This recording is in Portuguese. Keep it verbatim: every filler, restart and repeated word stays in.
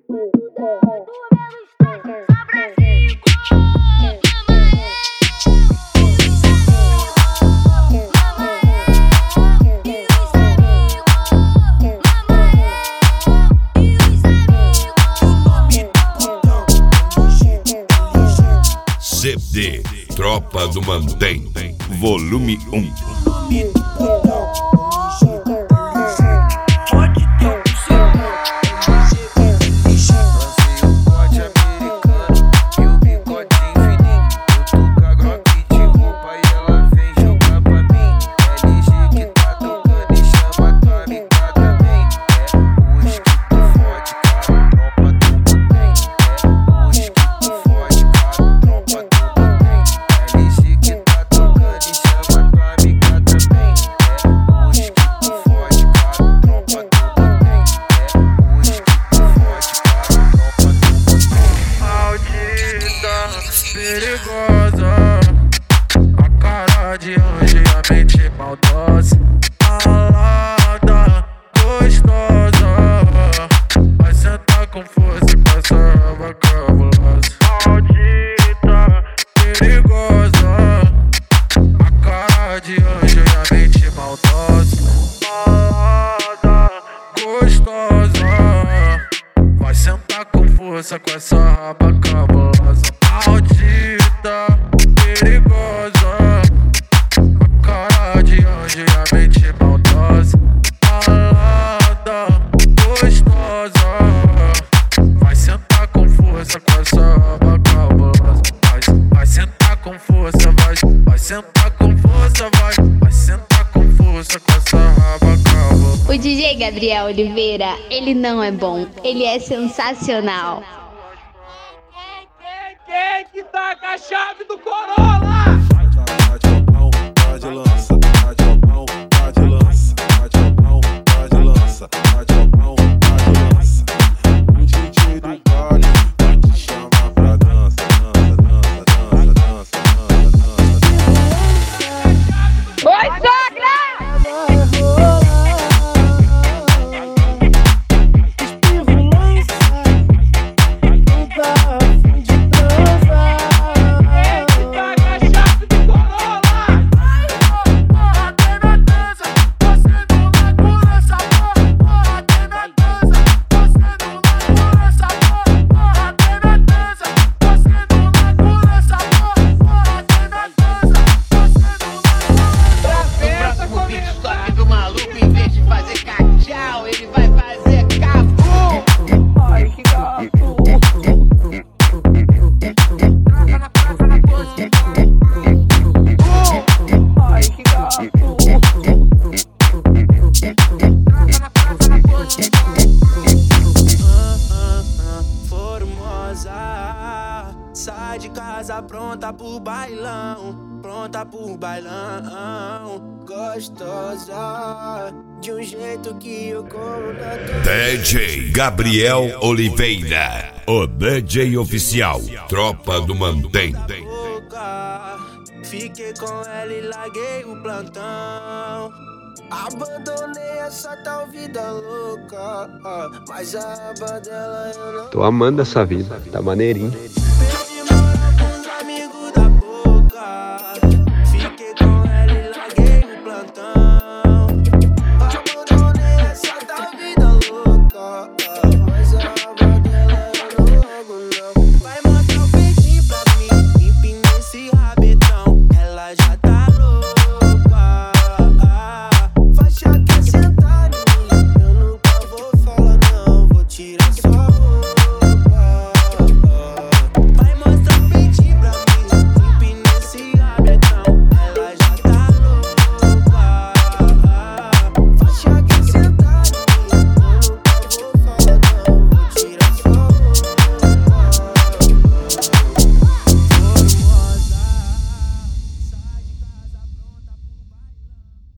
C D Tropa do Mantém, volume um. Perigosa, a cara de anjo e a mente maldosa, malada, gostosa, vai sentar com força com essa raba cabulosa. Maldita, perigosa, a cara de anjo e a mente maldosa, malada, gostosa, vai sentar com força com essa raba cabulosa. Maldita, perigosa, a cara de anjo e a mente maldosa, malada, gostosa, vai sentar com força com essa raba cabulosa. Vai, vai sentar com força, vai, vai sentar com força, vai, vai sentar com força com essa raba cabulosa. O D J Gabriel Oliveira, ele não é bom, ele é sensacional. Quem que taca a chave do Corolla? Pode pau, pode lança, pode pau, pode lança, pode pau, pode lança, pode pau, pode lança. O D J do baile vai te chamar pra dança, dança, dança, dança, dança, dança, dança. Oi, sogra! Sai de casa pronta pro bailão, pronta pro bailão, gostosa, de um jeito que eu como na tua... D J Gabriel Oliveira, o D J oficial, Tropa do Mantém. Fiquei com ela e larguei o plantão. Abandonei essa tal vida louca, mas a aba dela eu não... Tô amando essa vida, tá maneirinho. Perdi mano com os amigos da boca.